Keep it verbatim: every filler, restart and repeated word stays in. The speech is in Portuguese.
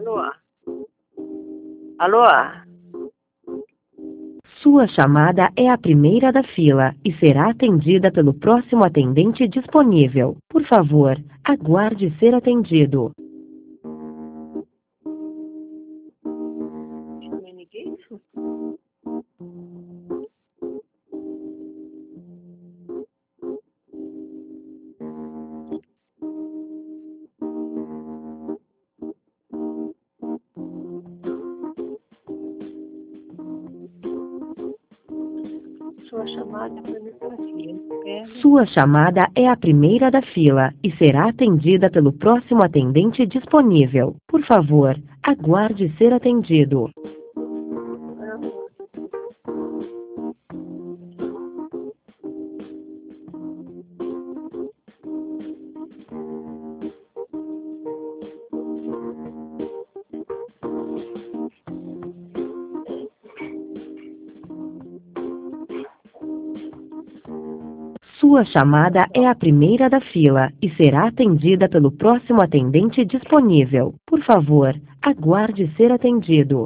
Alô? Alô? Sua chamada é a primeira da fila e será atendida pelo próximo atendente disponível. Por favor, aguarde ser atendido. Sua chamada foi muito assim. Sua chamada é a primeira da fila e será atendida pelo próximo atendente disponível. Por favor, aguarde ser atendido. Sua chamada é a primeira da fila e será atendida pelo próximo atendente disponível. Por favor, aguarde ser atendido.